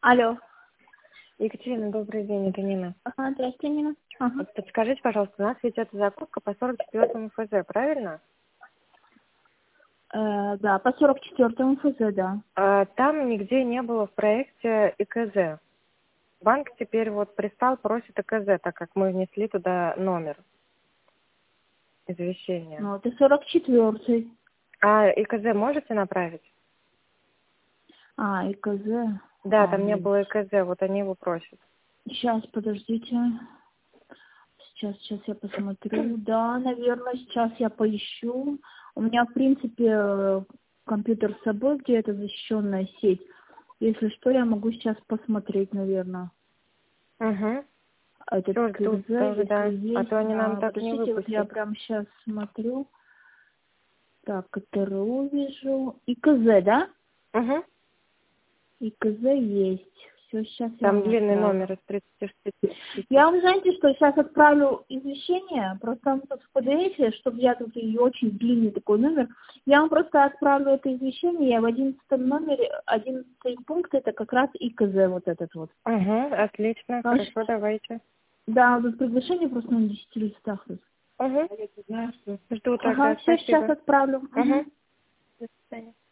Алло. Екатерина, добрый день, это Нина. Ага, здравствуйте, Нина. Ага. Вот подскажите, пожалуйста, у нас ведет закупка по 44-му ФЗ, правильно? Да, по 44-му ФЗ, да. Там нигде не было в проекте ИКЗ. Банк теперь вот пристал, просит ИКЗ, так как мы внесли туда номер извещения. Ну, это 44-й. А ИКЗ можете направить? ИКЗ. Да, там не было ИКЗ, вот они его просят. Сейчас, подождите. Сейчас я посмотрю. Да, наверное, сейчас я поищу. У меня, в принципе, компьютер с собой, где это защищенная сеть. Если что, я могу сейчас посмотреть, наверное. Угу. Этот Все, жду КЗ, тоже, да. если есть. А то они нам так не Подождите, вот я выпустят. прям сейчас смотрю. Так, КТРУ вижу. ИКЗ, да? Угу. ИКЗ есть. Все, сейчас я Там вам длинный отправлю. номер из 36. Я вам, знаете, что сейчас отправлю извещение, просто там тут в PDF, чтобы я тут и очень длинный такой номер, я вам просто отправлю это извещение, я в 11 номере, 11 пункт, это как раз ИКЗ вот этот вот. Угу, отлично, хорошо, давайте. Да, тут приглашение просто на 10 листах. Угу. Жду тогда, Ага, все, сейчас спасибо. отправлю. Угу. До свидания.